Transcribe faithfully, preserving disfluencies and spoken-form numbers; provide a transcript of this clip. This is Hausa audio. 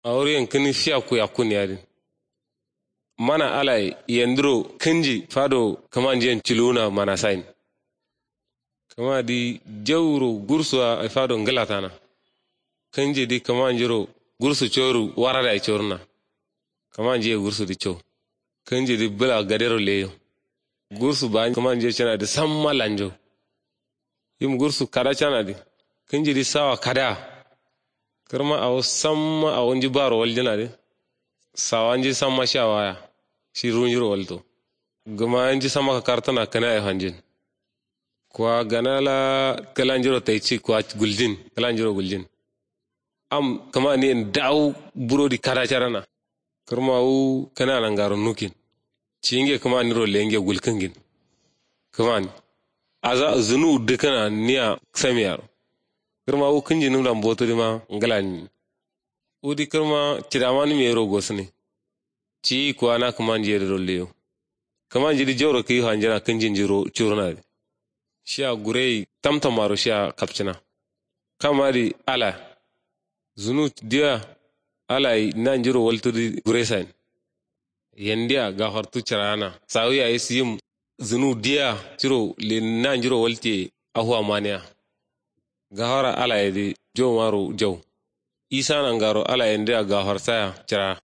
awriyan kini fiya ku yakun yadin mana alai yandro kinji fado kaman jen chiluna mana sain kama di jawro gursuwa ay fado ngalatana kinji di kaman jiro gursu choru warada ay chorna kaman je gursu di cho kinji di bula gadero leyo gursu ba kaman je chana di samma lanjo yim gursu kada chana di kinji di sawa kada karma aw samma awonji baro waljina di sawanji samma shawaya shi runjiro walto gama anji sama ka kartana kana ay hanjin kwa ganala kalanjiro taichi kwa guljin kalanjiro guljin am kama ni daw burodi kada charana karma u kana langaro nukin cinge kama ni ro lenge gulkangin kama ni aza zunu dukana niya samiyar karma u kinji num lam botori ma ngalan udi karma cidamani me ro gosni ci kwana kama njeri ro leyo kama njiri jawro ki hanjana kinjin jiro churna sha gurei tamtamaro sha kapcina kama di ala zunu dia ala nan jiro waltudi guresan yendia ga hortu charana sawiya isim zunu dia jiro le nan jiro walti ahwa mania ga hora ala yedi jo maro jaw isa nan garo ala yendia ga horsaya chara